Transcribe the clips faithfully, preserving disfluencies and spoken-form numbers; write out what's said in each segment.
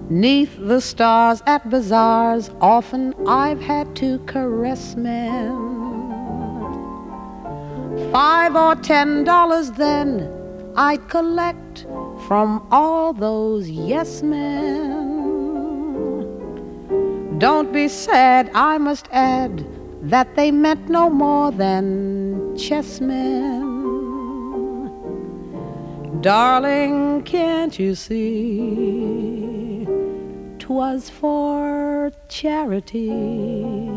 'Neath the stars at bazaars, often I've had to caress men. Five or ten dollars then I'd collect from all those yes men. Don't be sad, I must add that they meant no more than chessmen. Darling, can't you see 'twas for charity?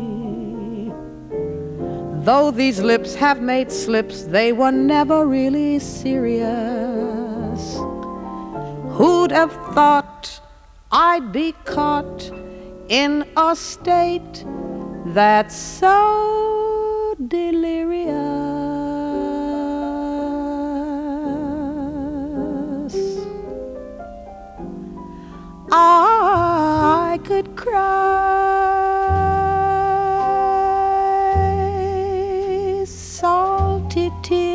Though these lips have made slips, they were never really serious. Who'd have thought I'd be caught in a state that's so delirious? I could cry salty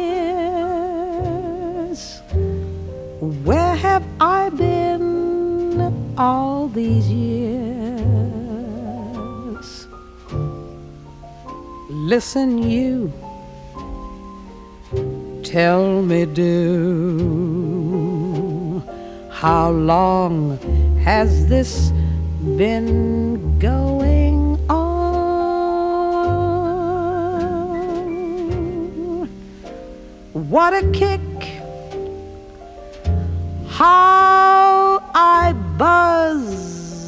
tears. Where have I been all these years? Listen, you, tell me, do, how long has this been going on? What a kick! How I buzz!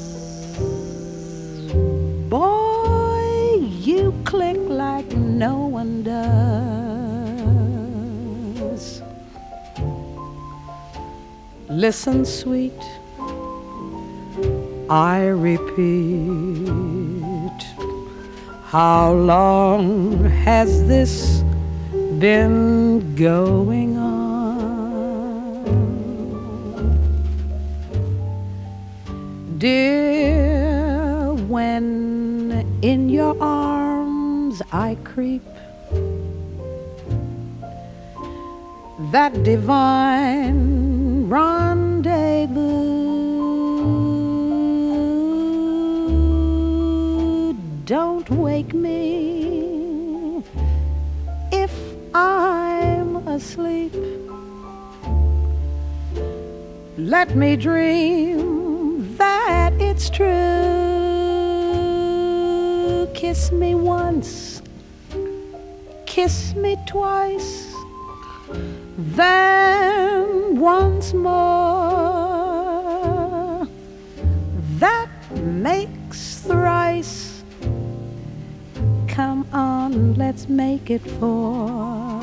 Boy, you click like no one does. Listen, sweet, I repeat, how long has this been going on? Dear, when in your arms I creep, that divine rendezvous, don't wake me if I'm asleep. Let me dream that it's true. Kiss me once, kiss me twice, then once more. That makes thrice. Come on, let's make it four.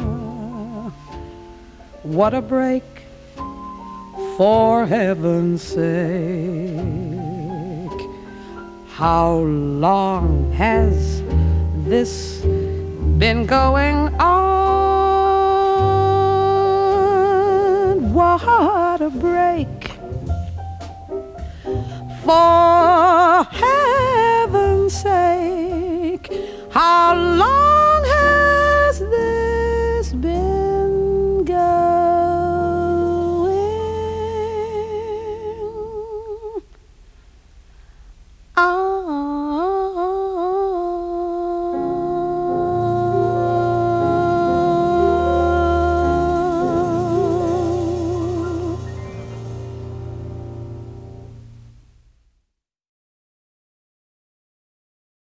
What a break, for heaven's sake. How long has this been going on? What a break, for heaven's sake. How